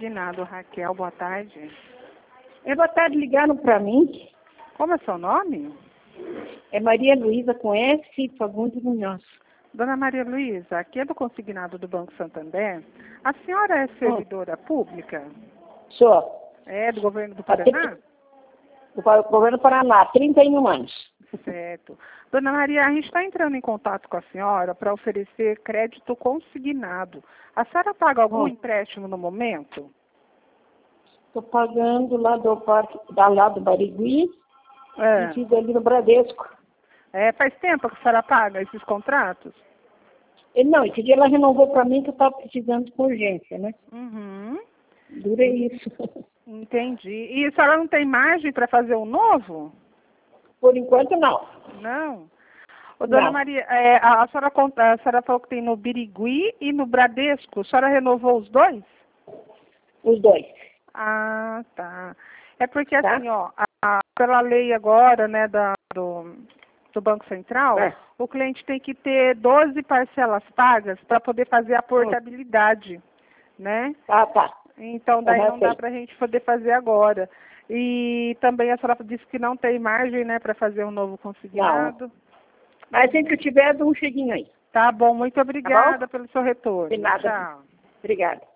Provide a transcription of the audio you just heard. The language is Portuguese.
consignado, Raquel. Boa tarde. Boa tarde, ligaram para mim. Como é seu nome? É Maria Luísa com S. Fagundes Munhoz. Dona Maria Luísa, aqui é do consignado do Banco Santander. A senhora é servidora pública? Sou. É, do governo do Paraná? Do governo do Paraná, 31 anos. Certo. Dona Maria, a gente está entrando em contato com a senhora para oferecer crédito consignado. A senhora paga algum empréstimo no momento? Estou pagando lá do parque, lá do Barigui, e fiz ali no Bradesco. Faz tempo que a senhora paga esses contratos? Não, esse dia ela renovou para mim que eu estava precisando com urgência, né? Uhum. Durei isso. Entendi. E a senhora não tem margem para fazer um novo? Por enquanto, não. Não? Ô, Dona Maria, a senhora falou que tem no Birigui e no Bradesco. A senhora renovou os dois? Os dois. Ah, tá. É porque assim, ó, pela lei agora, né, do Banco Central, o cliente tem que ter 12 parcelas pagas para poder fazer a portabilidade, né? Ah, tá. Então, daí não dá para a gente poder fazer agora. E também a senhora disse que não tem margem, né, para fazer um novo consignado. Não. Mas sempre que eu tiver, dou um cheguinho aí. Tá bom, muito obrigada pelo seu retorno. De nada. Tchau. Obrigada.